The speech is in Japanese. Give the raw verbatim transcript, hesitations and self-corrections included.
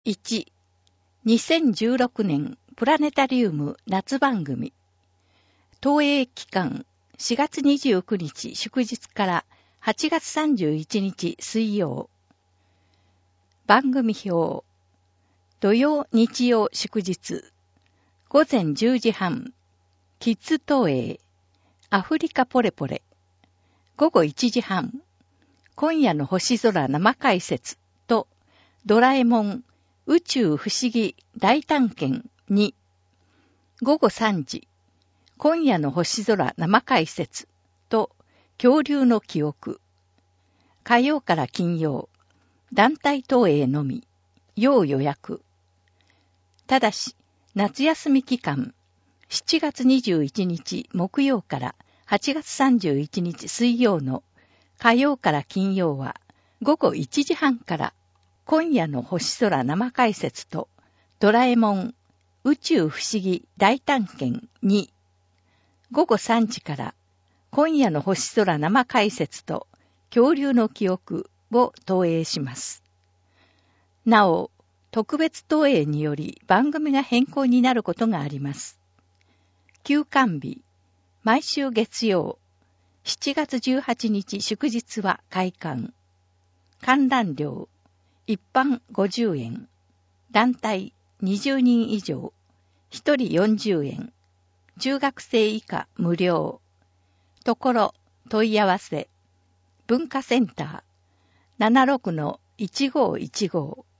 いち、にせんじゅうろくねんプラネタリウム夏番組。東映期間しがつにじゅうくにち祝日からはちがつさんじゅういちにち水曜。番組表。土曜日曜祝日。ごぜんじゅうじはん。キッズ東映。アフリカポレポレ。ごごいちじはん。今夜の星空生解説とドラえもん宇宙不思議大探検に。ごごさんじ。今夜の星空生解説と恐竜の記憶。火曜から金曜。団体東映のみ。要予約。ただし、夏休み期間、しちがつにじゅういちにち木曜からはちがつさんじゅういちにち水曜の火曜から金曜はごごいちじはんから今夜の星空生解説とドラえもん宇宙不思議大探検に。ごごさんじから今夜の星空生解説と恐竜の記憶を投影します。なお、特別投影により番組が変更になることがあります。休館日、毎週月曜、しちがつじゅうはちにち祝日は開館。観覧料、一般ごじゅうえん、団体にじゅうにん以上、ひとりよんじゅうえん、中学生以下無料。ところ、問い合わせ、文化センター、ななじゅうろくのいちごいちご。